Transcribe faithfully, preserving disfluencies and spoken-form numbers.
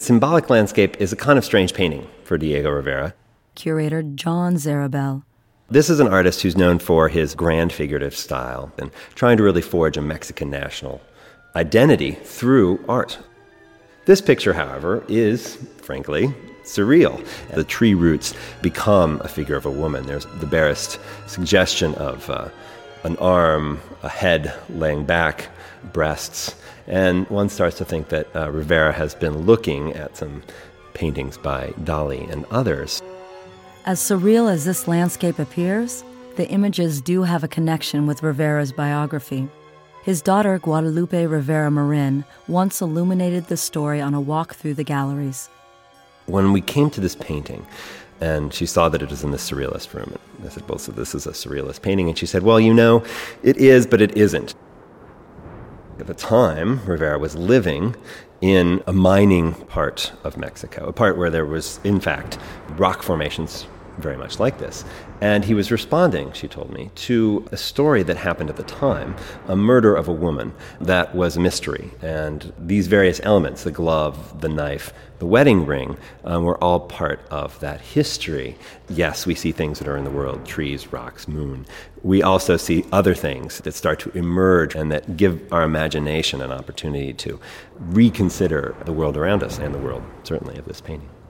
Symbolic landscape is a kind of strange painting for Diego Rivera. Curator John Zarabel. This is an artist who's known for his grand figurative style and trying to really forge a Mexican national identity through art. This picture, however, is, frankly, surreal. The tree roots become a figure of a woman. There's the barest suggestion of uh, an arm, a head laying back, breasts, and one starts to think that uh, Rivera has been looking at some paintings by Dali and others. As surreal as this landscape appears, the images do have a connection with Rivera's biography. His daughter, Guadalupe Rivera Marin, once illuminated the story on a walk through the galleries. When we came to this painting, and she saw that it was in the surrealist room, I said, well, so this is a surrealist painting. And she said, well, you know, it is, but it isn't. At the time, Rivera was living in a mining part of Mexico, a part where there was, in fact, rock formations very much like this. And he was responding, she told me, to a story that happened at the time, a murder of a woman that was a mystery. And these various elements, the glove, the knife, the wedding ring, um, were all part of that history. Yes, we see things that are in the world, trees, rocks, moon. We also see other things that start to emerge and that give our imagination an opportunity to reconsider the world around us and the world, certainly, of this painting.